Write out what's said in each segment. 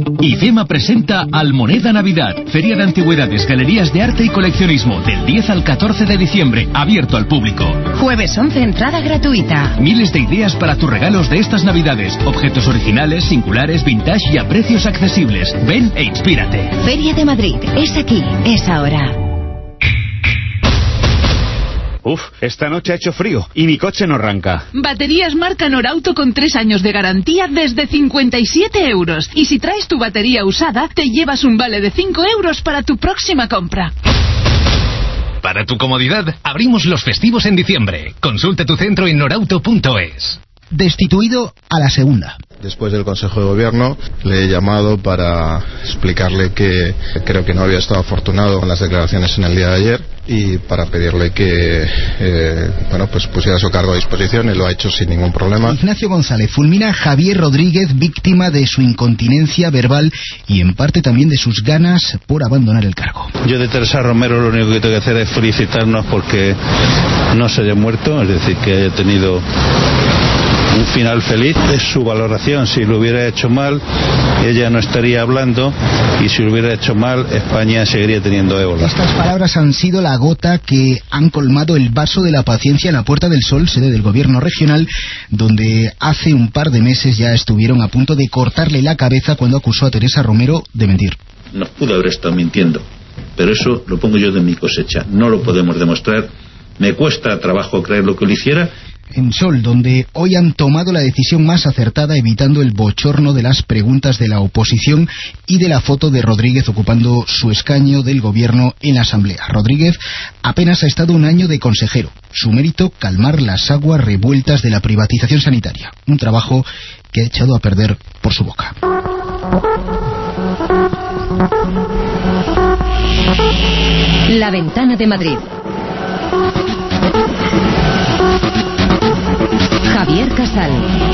IFEMA presenta Almoneda Navidad, Feria de Antigüedades, Galerías de Arte y Coleccionismo, del 10 al 14 de diciembre, abierto al público. Jueves 11, entrada gratuita. Miles de ideas para tus regalos de estas Navidades, objetos originales, singulares, vintage y a precios accesibles. Ven e inspírate. Feria de Madrid, es aquí, es ahora. Uf, esta noche ha hecho frío y mi coche no arranca. Baterías marca Norauto con 3 años de garantía desde 57 euros. Y si traes tu batería usada, te llevas un vale de 5 euros para tu próxima compra. Para tu comodidad, abrimos los festivos en diciembre. Consulta tu centro en norauto.es. Destituido a la segunda. Después del Consejo de Gobierno le he llamado para explicarle que creo que no había estado afortunado con las declaraciones en el día de ayer y para pedirle que pues pusiera su cargo a disposición. Él lo ha hecho sin ningún problema. Ignacio González fulmina a Javier Rodríguez, víctima de su incontinencia verbal y en parte también de sus ganas por abandonar el cargo. Yo de Teresa Romero lo único que tengo que hacer es felicitarnos porque no se haya muerto, es decir, que haya tenido un final feliz. Es su valoración. Si lo hubiera hecho mal, ella no estaría hablando, y si lo hubiera hecho mal, España seguiría teniendo ébola. Estas palabras han sido la gota que han colmado el vaso de la paciencia en la Puerta del Sol, sede del gobierno regional, donde hace un par de meses ya estuvieron a punto de cortarle la cabeza cuando acusó a Teresa Romero de mentir. Nos pudo haber estado mintiendo, pero eso lo pongo yo de mi cosecha. No lo podemos demostrar. Me cuesta trabajo creer lo que lo hiciera. En Sol, donde hoy han tomado la decisión más acertada, evitando el bochorno de las preguntas de la oposición y de la foto de Rodríguez ocupando su escaño del gobierno en la Asamblea. Rodríguez apenas ha estado un año de consejero. Su mérito, calmar las aguas revueltas de la privatización sanitaria. Un trabajo que ha echado a perder por su boca. La Ventana de Madrid. Javier Casal.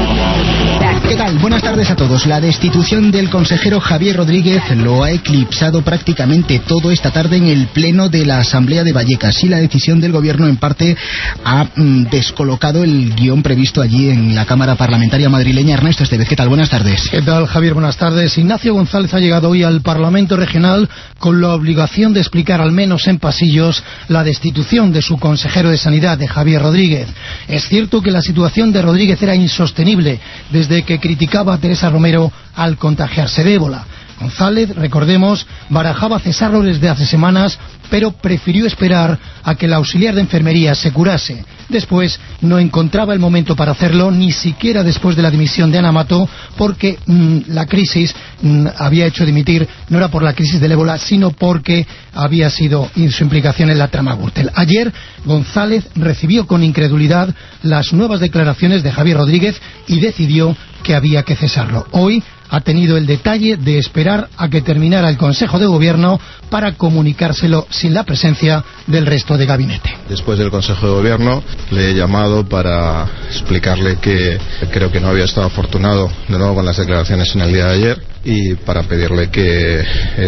¿Qué tal? Buenas tardes a todos. La destitución del consejero Javier Rodríguez lo ha eclipsado prácticamente todo esta tarde en el pleno de la Asamblea de Vallecas, y la decisión del gobierno en parte ha descolocado el guión previsto allí en la Cámara Parlamentaria madrileña. Ernesto Estevez, ¿qué tal? Buenas tardes. ¿Qué tal, Javier? Buenas tardes. Ignacio González ha llegado hoy al Parlamento Regional con la obligación de explicar, al menos en pasillos, la destitución de su consejero de Sanidad, de Javier Rodríguez. Es cierto que la situación de Rodríguez era insostenible desde que criticaba a Teresa Romero al contagiarse de ébola. González, recordemos, barajaba cesarlo desde hace semanas, pero prefirió esperar a que el auxiliar de enfermería se curase. Después no encontraba el momento para hacerlo, ni siquiera después de la dimisión de Ana Mato, porque la crisis había hecho dimitir, no era por la crisis del ébola, sino porque había sido su implicación en la trama Gürtel. Ayer González recibió con incredulidad las nuevas declaraciones de Javier Rodríguez y decidió que había que cesarlo. Hoy ha tenido el detalle de esperar a que terminara el Consejo de Gobierno para comunicárselo sin la presencia del resto de gabinete. Después del Consejo de Gobierno le he llamado para explicarle que creo que no había estado afortunado de nuevo con las declaraciones en el día de ayer y para pedirle que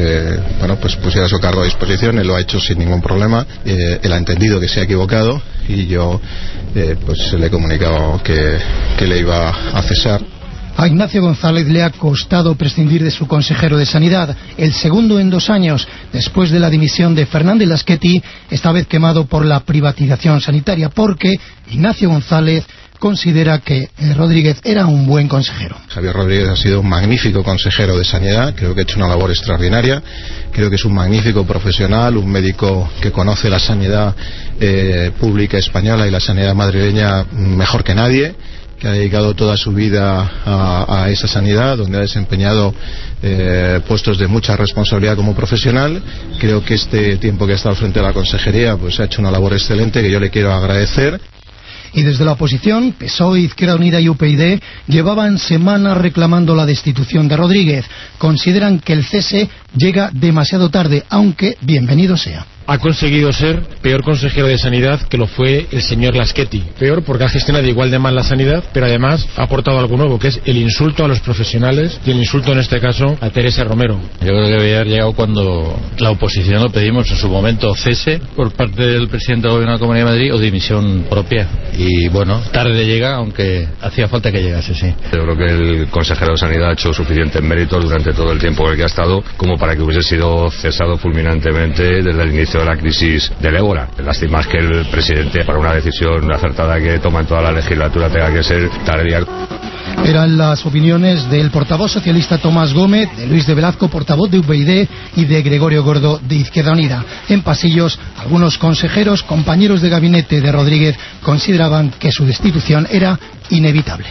pues pusiera su cargo a disposición. Él lo ha hecho sin ningún problema. Él ha entendido que se ha equivocado y yo pues le he comunicado que le iba a cesar. A Ignacio González le ha costado prescindir de su consejero de Sanidad, el segundo en 2 años, después de la dimisión de Fernández Lasqueti, esta vez quemado por la privatización sanitaria, porque Ignacio González considera que Rodríguez era un buen consejero. Javier Rodríguez ha sido un magnífico consejero de Sanidad, creo que ha hecho una labor extraordinaria, creo que es un magnífico profesional, un médico que conoce la sanidad pública española y la sanidad madrileña mejor que nadie, que ha dedicado toda su vida a esa sanidad, donde ha desempeñado puestos de mucha responsabilidad como profesional. Creo que este tiempo que ha estado frente a la consejería pues ha hecho una labor excelente que yo le quiero agradecer. Y desde la oposición, PSOE, Izquierda Unida y UPyD llevaban semanas reclamando la destitución de Rodríguez. Consideran que el cese llega demasiado tarde, aunque bienvenido sea. ha conseguido ser peor consejero de Sanidad que lo fue el señor Laschetti. Peor porque ha gestionado igual de mal la sanidad, pero además ha aportado algo nuevo, que es el insulto a los profesionales y el insulto en este caso a Teresa Romero. Yo creo que había llegado cuando la oposición lo pedimos en su momento, cese por parte del presidente del Gobierno de la Comunidad de Madrid o dimisión propia. Y bueno, tarde llega, aunque hacía falta que llegase, sí. Yo creo que el consejero de Sanidad ha hecho suficientes méritos durante todo el tiempo en el que ha estado como para que hubiese sido cesado fulminantemente desde el inicio de la crisis del ébola. Lástima es que el presidente, para una decisión acertada que toma en toda la legislatura, tenga que ser tardía. Eran las opiniones del portavoz socialista Tomás Gómez, de Luis de Velazco, portavoz de UPyD, y de Gregorio Gordo, de Izquierda Unida. En pasillos, algunos consejeros, compañeros de gabinete de Rodríguez, consideraban que su destitución era inevitable.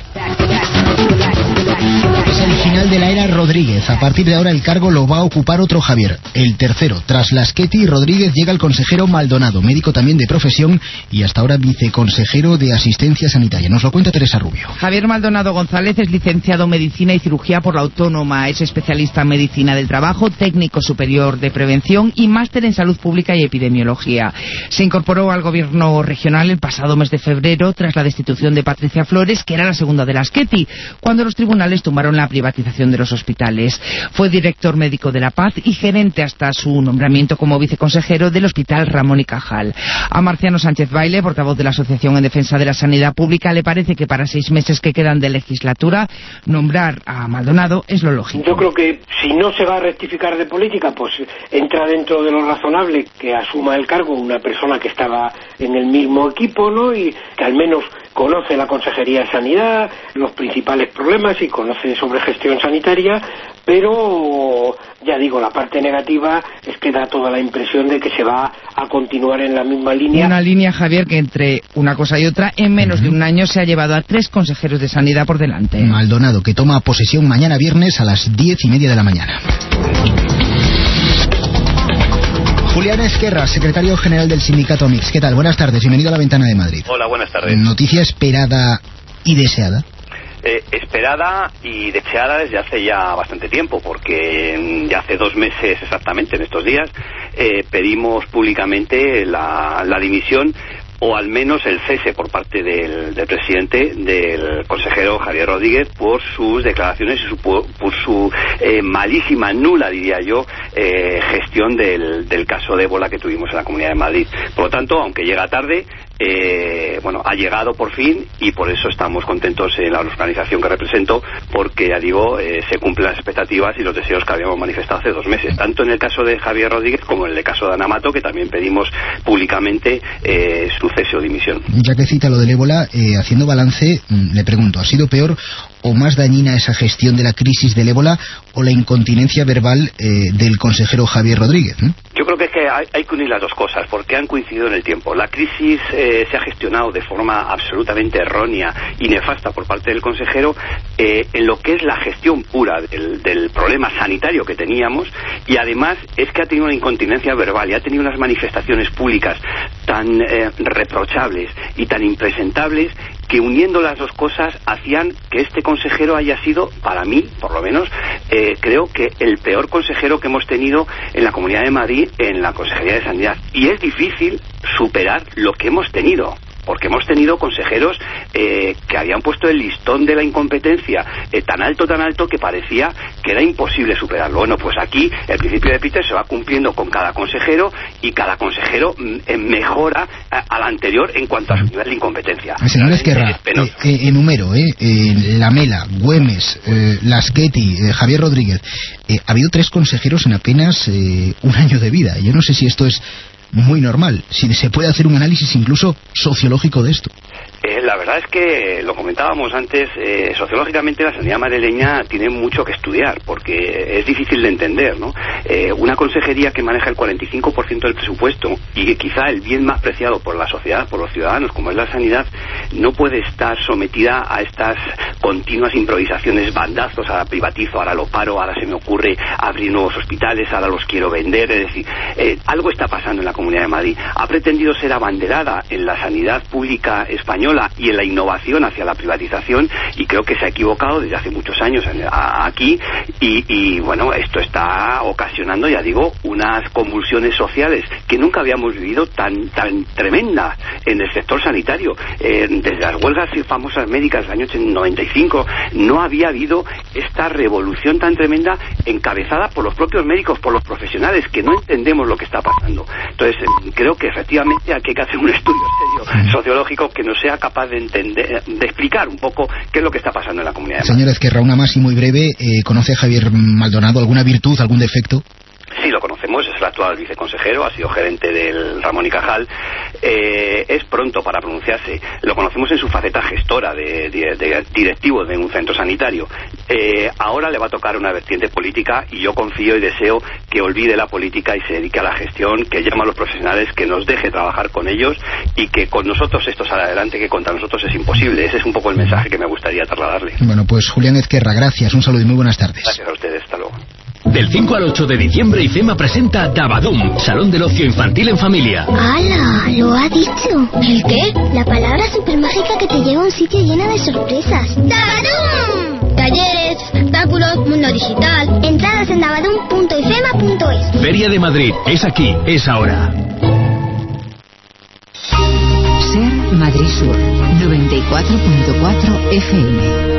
Es el final de la era Rodríguez. A partir de ahora el cargo lo va a ocupar otro Javier, el tercero. Tras Laschetti y Rodríguez llega el consejero Maldonado, médico también de profesión y hasta ahora viceconsejero de Asistencia Sanitaria. Nos lo cuenta Teresa Rubio. Javier Maldonado González es licenciado en Medicina y Cirugía por la Autónoma. Es especialista en Medicina del Trabajo, técnico superior de Prevención y máster en Salud Pública y Epidemiología. Se incorporó al Gobierno regional el pasado mes de febrero tras la destitución de Patricia Flores, que era la segunda de Laschetti, cuando los tribunales tumbaron la privatización de los hospitales. Fue director médico de La Paz y gerente hasta su nombramiento como viceconsejero del Hospital Ramón y Cajal. A Marciano Sánchez Baile, portavoz de la Asociación en Defensa de la Sanidad Pública, le parece que para 6 meses que quedan de legislatura, nombrar a Maldonado es lo lógico. Yo creo que si no se va a rectificar de política, pues entra dentro de lo razonable que asuma el cargo una persona que estaba en el mismo equipo, ¿no? Y que al menos conoce la Consejería de Sanidad, los principales problemas y conoce sobre gestión sanitaria, pero ya digo, la parte negativa es que da toda la impresión de que se va a continuar en la misma línea. Una línea, Javier, que entre una cosa y otra, en menos de un año se ha llevado a 3 consejeros de Sanidad por delante. Maldonado, que toma posesión mañana viernes a las 10:30 de la mañana. Julián Esquerra, secretario general del sindicato Mix. ¿Qué tal? Buenas tardes, bienvenido a La Ventana de Madrid. Hola, buenas tardes. ¿Noticia esperada y deseada? Esperada y deseada desde hace ya bastante tiempo, porque ya hace 2 meses exactamente, en estos días, pedimos públicamente la dimisión o al menos el cese por parte del presidente, del consejero Javier Rodríguez, por sus declaraciones y por su malísima, nula, diría yo, gestión del caso de ébola que tuvimos en la Comunidad de Madrid. Por lo tanto, aunque llega tarde, ha llegado por fin y por eso estamos contentos en la organización que represento, porque ya digo, se cumplen las expectativas y los deseos que habíamos manifestado hace 2 meses, tanto en el caso de Javier Rodríguez como en el caso de Ana Mato, que también pedimos públicamente su cese o dimisión. Ya que cita lo del ébola, haciendo balance, le pregunto, ¿ha sido peor o más dañina esa gestión de la crisis del ébola o la incontinencia verbal del consejero Javier Rodríguez? Yo creo que hay que unir las dos cosas, porque han coincidido en el tiempo. La crisis se ha gestionado de forma absolutamente errónea y nefasta por parte del consejero en lo que es la gestión pura del problema sanitario que teníamos, y además es que ha tenido una incontinencia verbal y ha tenido unas manifestaciones públicas tan reprochables y tan impresentables que, uniendo las dos cosas, hacían que este consejero haya sido, para mí, por lo menos, creo que el peor consejero que hemos tenido en la Comunidad de Madrid, en la Consejería de Sanidad. Y es difícil superar lo que hemos tenido, porque hemos tenido consejeros que habían puesto el listón de la incompetencia tan alto que parecía que era imposible superarlo. Bueno, pues aquí el principio de Peter se va cumpliendo con cada consejero y cada consejero mejora al anterior en cuanto a su nivel de incompetencia. Señor Esquerra, enumero, Lamela, Güemes, Laschetti, Javier Rodríguez. Ha habido 3 consejeros en apenas 1 año de vida. Yo no sé si esto es muy normal, si se puede hacer un análisis incluso sociológico de esto. La verdad es que, lo comentábamos antes, sociológicamente la sanidad madrileña tiene mucho que estudiar, porque es difícil de entender, ¿no? Una consejería que maneja el 45% del presupuesto y que quizá el bien más preciado por la sociedad, por los ciudadanos, como es la sanidad, no puede estar sometida a estas continuas improvisaciones, bandazos: ahora privatizo, ahora lo paro, ahora se me ocurre abrir nuevos hospitales, ahora los quiero vender. Es decir, algo está pasando en la Comunidad de Madrid. Ha pretendido ser abanderada en la sanidad pública española, española y en la innovación hacia la privatización, y creo que se ha equivocado desde hace muchos años aquí, y bueno, esto está ocasionando, ya digo, unas convulsiones sociales que nunca habíamos vivido tan tremendas en el sector sanitario. Desde las huelgas famosas médicas del año 95 no había habido esta revolución tan tremenda, encabezada por los propios médicos, por los profesionales, que no entendemos lo que está pasando. Entonces, creo que efectivamente aquí hay que hacer un estudio serio sociológico que nos sea capaz de entender, de explicar un poco qué es lo que está pasando en la comunidad de Madrid. Señor Ezquerra, una más y muy breve. ¿Conoce a Javier Maldonado? ¿Alguna virtud, algún defecto? Sí, lo conocemos, es el actual viceconsejero, ha sido gerente del Ramón y Cajal. Es pronto para pronunciarse. Lo conocemos en su faceta gestora de directivo de un centro sanitario. Ahora le va a tocar una vertiente política, y yo confío y deseo que olvide la política y se dedique a la gestión, que llame a los profesionales, que nos deje trabajar con ellos, y que con nosotros esto sale adelante, que contra nosotros es imposible. Ese es un poco el mensaje que me gustaría trasladarle. Bueno, pues Julián Ezquerra, gracias, un saludo y muy buenas tardes. Gracias a ustedes, hasta luego. Del 5 al 8 de diciembre, IFEMA presenta Dabadum, Salón del Ocio Infantil en Familia. ¡Hala! ¡Lo ha dicho! ¿El qué? La palabra supermágica que te lleva a un sitio lleno de sorpresas. ¡Dabadum! Talleres, espectáculos, mundo digital. Entradas en dabadum.ifema.es. Feria de Madrid, es aquí, es ahora. Ser Madrid Sur, 94.4 FM.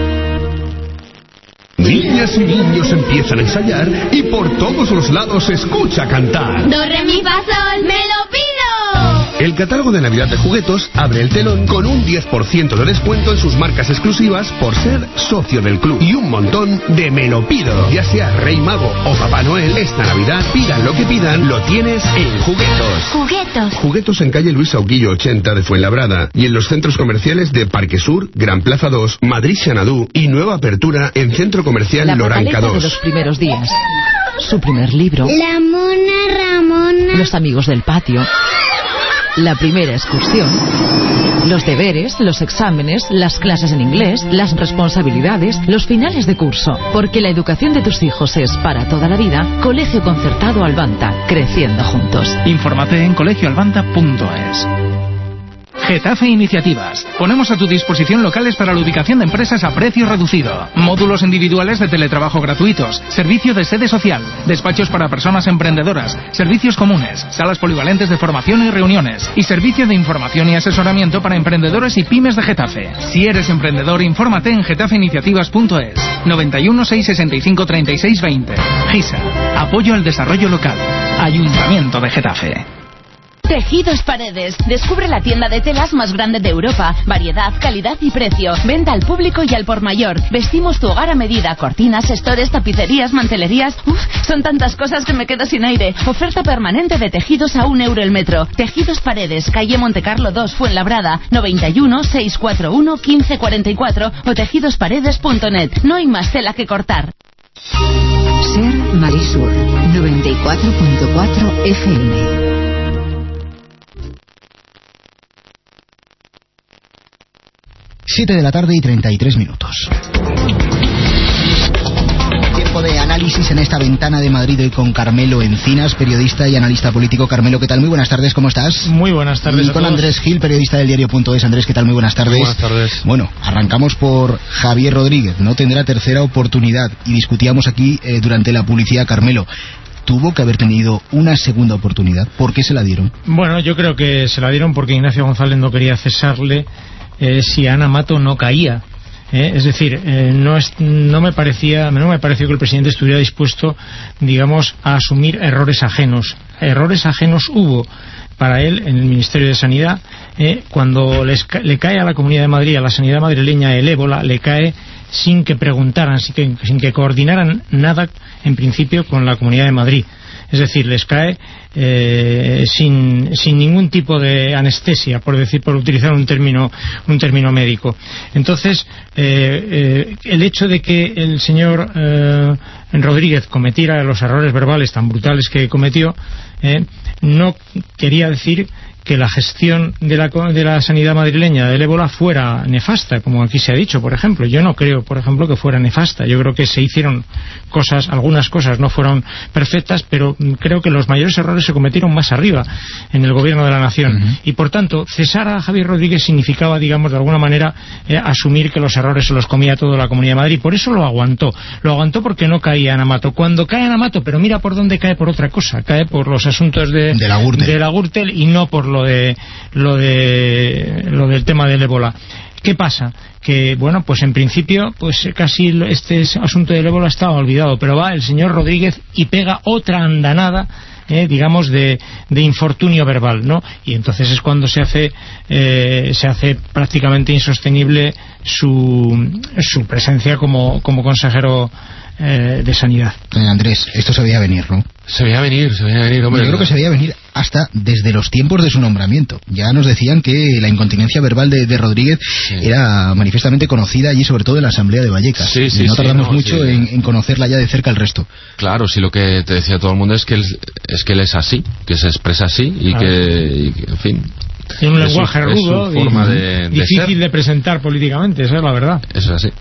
Niñas y niños empiezan a ensayar y por todos los lados se escucha cantar. Do, re, mi, fa, sol, me lo pido. El catálogo de Navidad de Juguetos abre el telón con un 10% de descuento en sus marcas exclusivas por ser socio del club. Y un montón de me lo pido. Ya sea Rey Mago o Papá Noel, esta Navidad, pidan lo que pidan, lo tienes en Juguetos. Juguetos. Juguetos en calle Luis Auguillo 80 de Fuenlabrada y en los centros comerciales de Parque Sur, Gran Plaza 2, Madrid Xanadu y nueva apertura en Centro Comercial Loranca 2. De los primeros días. Su primer libro. La mona Ramona. Los amigos del patio. La primera excursión. Los deberes, los exámenes, las clases en inglés, las responsabilidades, los finales de curso. Porque la educación de tus hijos es para toda la vida. Colegio Concertado Albanta. Creciendo juntos. Infórmate en colegioalbanta.es. Getafe Iniciativas. Ponemos a tu disposición locales para la ubicación de empresas a precio reducido. Módulos individuales de teletrabajo gratuitos. Servicio de sede social. Despachos para personas emprendedoras. Servicios comunes. Salas polivalentes de formación y reuniones. Y servicio de información y asesoramiento para emprendedores y pymes de Getafe. Si eres emprendedor, infórmate en getafeiniciativas.es. 91 665 36 20. GISA. Apoyo al desarrollo local. Ayuntamiento de Getafe. Tejidos Paredes. Descubre la tienda de telas más grande de Europa. Variedad, calidad y precio. Venta al público y al por mayor. Vestimos tu hogar a medida. Cortinas, estores, tapicerías, mantelerías. Son tantas cosas que me quedo sin aire. Oferta permanente de tejidos a €1 el metro. Tejidos Paredes, calle Montecarlo 2, Fuenlabrada. 91 641 1544 o tejidosparedes.net. No hay más tela que cortar. Ser Marisur, 94.4 FM. Siete de la tarde y 33 minutos. Tiempo de análisis en esta ventana de Madrid hoy con Carmelo Encinas, periodista y analista político. Carmelo, ¿qué tal? Muy buenas tardes, ¿cómo estás? Muy buenas tardes. Y con Andrés Gil, periodista del diario.es. Andrés, ¿qué tal? Muy buenas tardes. Buenas tardes. Bueno, arrancamos por Javier Rodríguez. No tendrá tercera oportunidad. Y discutíamos aquí durante la publicidad, Carmelo. Tuvo que haber tenido una segunda oportunidad. ¿Por qué se la dieron? Bueno, yo creo que se la dieron porque Ignacio González no quería cesarle si Ana Mato no caía. Es decir, no me pareció que el presidente estuviera dispuesto, digamos, a asumir errores ajenos. Errores ajenos hubo para él en el Ministerio de Sanidad. Cuando le cae a la Comunidad de Madrid, a la sanidad madrileña, el ébola, le cae sin que preguntaran, sin que coordinaran nada, en principio, con la Comunidad de Madrid. Es decir, les cae sin ningún tipo de anestesia, por utilizar un término médico. Entonces, el hecho de que el señor Rodríguez cometiera los errores verbales tan brutales que cometió, no quería decir que la gestión de la sanidad madrileña del ébola fuera nefasta, como aquí se ha dicho, por ejemplo. Yo no creo, por ejemplo, que fuera nefasta. Yo creo que se hicieron algunas cosas no fueron perfectas, pero creo que los mayores errores se cometieron más arriba, en el gobierno de la nación. Y por tanto, cesar a Javier Rodríguez significaba, digamos, de alguna manera, asumir que los errores se los comía toda la Comunidad de Madrid. Por eso lo aguantó porque no caía Ana Mato. Cuando cae Ana Mato, pero mira por dónde cae, por otra cosa, cae por los asuntos de la Gürtel y no por lo del tema del ébola. ¿Qué pasa? Que, bueno, pues en principio, pues casi este asunto del ébola estaba olvidado, pero va el señor Rodríguez y pega otra andanada, digamos, de infortunio verbal, ¿no? Y entonces es cuando se hace prácticamente insostenible su presencia como consejero de Sanidad. Andrés, esto se veía venir, ¿no? Se veía venir, hombre. Yo creo que se veía venir hasta desde los tiempos de su nombramiento. Ya nos decían que la incontinencia verbal de Rodríguez era manifiestamente conocida y sobre todo en la Asamblea de Vallecas. Y no tardamos mucho en conocerla ya de cerca el resto. Claro, sí, lo que te decía todo el mundo es que él es así, que se expresa así y que en fin... Tiene un lenguaje rudo y difícil de presentar políticamente, esa es la verdad. Eso es así.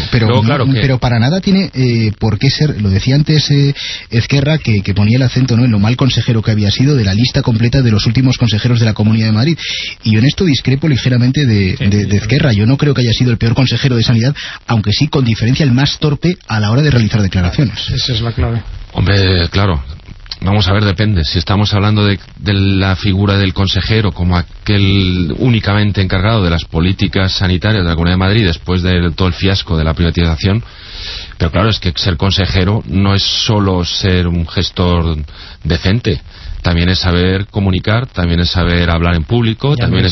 Pero para nada tiene por qué ser, lo decía antes Ezquerra, que ponía el acento, ¿no?, en lo mal consejero que había sido de la lista completa de los últimos consejeros de la Comunidad de Madrid. Y yo en esto discrepo ligeramente de Ezquerra. Yo no creo que haya sido el peor consejero de Sanidad, aunque sí con diferencia el más torpe a la hora de realizar declaraciones. Esa es la clave. Hombre, claro. Vamos a ver, depende. Si estamos hablando de la figura del consejero como aquel únicamente encargado de las políticas sanitarias de la Comunidad de Madrid después de todo el fiasco de la privatización, pero claro, es que ser consejero no es solo ser un gestor decente. También es saber comunicar, también es saber hablar en público, también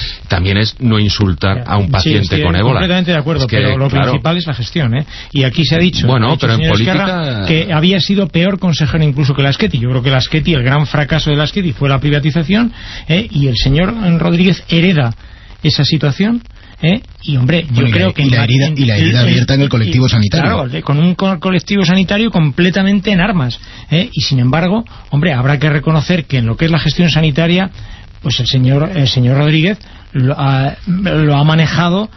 es no insultar a un paciente con ébola. Completamente de acuerdo, pero lo principal es la gestión, ¿eh? Y aquí se ha dicho, pero en política, que había sido peor consejero incluso que Laschetti. Yo creo que Laschetti, el gran fracaso de Laschetti fue la privatización, y el señor Rodríguez hereda esa situación. Y hombre, yo creo que la herida abierta en el colectivo sanitario. Claro, con un colectivo sanitario completamente en armas, y sin embargo, hombre, habrá que reconocer que en lo que es la gestión sanitaria, pues el señor Rodríguez lo ha manejado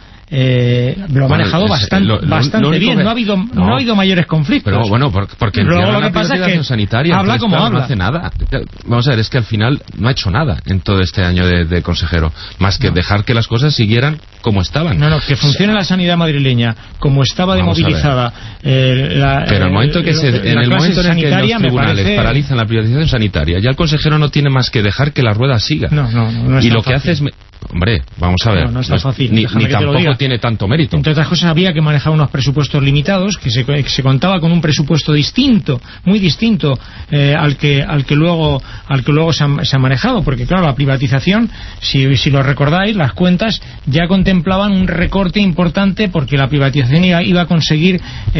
bastante bien. No ha habido mayores conflictos. Pero bueno, porque luego lo que pasa es que sanitaria, habla como habla. No hace nada. Vamos a ver, es que al final no ha hecho nada en todo este año de consejero, más que dejar que las cosas siguieran como estaban. Que funcione la sanidad madrileña como estaba demovilizada. Pero el momento en el momento en que los tribunales paralizan la privatización sanitaria, ya el consejero no tiene más que dejar que la rueda siga. No y lo que hace es... Hombre, vamos a ver, no está fácil, ni tampoco tiene tanto mérito. Entre otras cosas, había que manejar unos presupuestos limitados, que se contaba con un presupuesto distinto, muy distinto al que luego se ha manejado, porque claro, la privatización, si lo recordáis, las cuentas ya contemplaban un recorte importante, porque la privatización iba a conseguir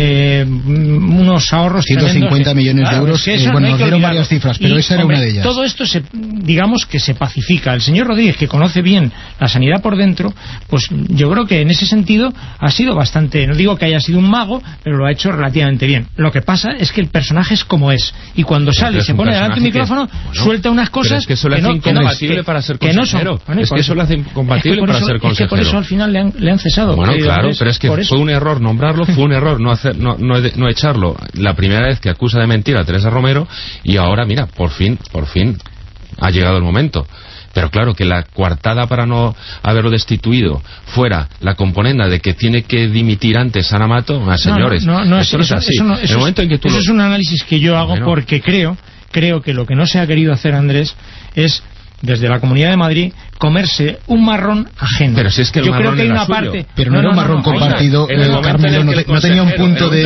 unos ahorros 150 millones de euros. Nos dieron varias cifras, pero esa era una de ellas. Todo esto digamos que se pacifica. El señor Rodríguez, que conoce bien la sanidad por dentro, pues yo creo que en ese sentido ha sido bastante, no digo que haya sido un mago, pero lo ha hecho relativamente bien. Lo que pasa es que el personaje es como es, y cuando sale y se pone delante del micrófono, suelta unas cosas es que eso lo hace incompatible para ser consejero. Es que eso lo hace incompatible para ser consejero. Es que por eso al final le han cesado. Bueno, claro, pero es que fue un error nombrarlo, fue un error no echarlo. La primera vez que acusa de mentira a Teresa Romero, y ahora, mira, por fin ha llegado el momento. Pero claro, que la coartada para no haberlo destituido fuera la componenda de que tiene que dimitir antes Ana Mato, señores, eso no es así. Eso es un análisis que yo hago porque creo que lo que no se ha querido hacer, Andrés, es desde la Comunidad de Madrid comerse un marrón ajeno. Pero si es que el marrón era suyo. Pero no era un marrón compartido. Carmelo no tenía un punto de...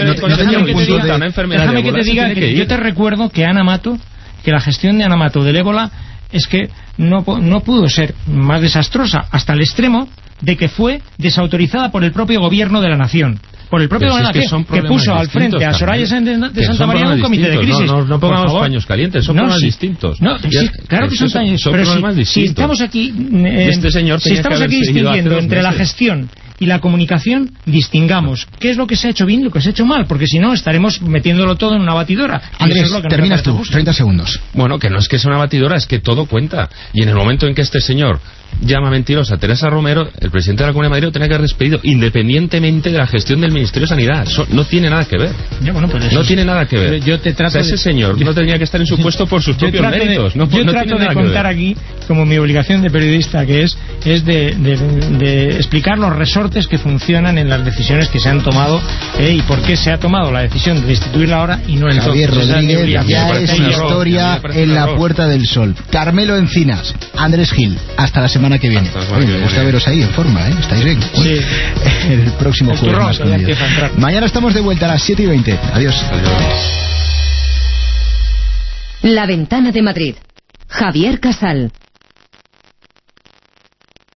Déjame que te diga que yo te recuerdo que la gestión de Ana Mato del ébola es que no pudo ser más desastrosa, hasta el extremo de que fue desautorizada por el propio gobierno de la nación. Por el propio gobierno que puso al frente a Soraya de Santa María en un comité de crisis. No pongamos paños calientes, son problemas distintos. Claro que son paños, pero si estamos aquí distinguiendo entre la gestión y la comunicación distingamos qué es lo que se ha hecho bien y lo que se ha hecho mal, porque si no estaremos metiéndolo todo en una batidora. Andrés, terminas tú, 30 segundos. Bueno, que no es que sea una batidora, es que todo cuenta. Y en el momento en que este señor llama mentirosa a Teresa Romero, el presidente de la Comunidad de Madrid lo tenía que haber despedido, independientemente de la gestión del Ministerio de Sanidad. Eso no tiene nada que ver. No tiene nada que ver. Yo te trato ese señor no tenía que estar en su puesto por sus propios méritos. Yo trato de contar aquí, como mi obligación de periodista, que es de explicar los resortes que funcionan en las decisiones que se han tomado y por qué se ha tomado la decisión de destituirla ahora y no entonces. Javier Rodríguez ya es historia en la Puerta del Sol. Carmelo Encinas, Andrés Gil, hasta la semana que viene. Me gusta veros ahí en forma, estáis bien. Sí. El próximo jueves más con ellos. Mañana estamos de vuelta a las 7:20. Adiós. La Ventana de Madrid. Javier Casal.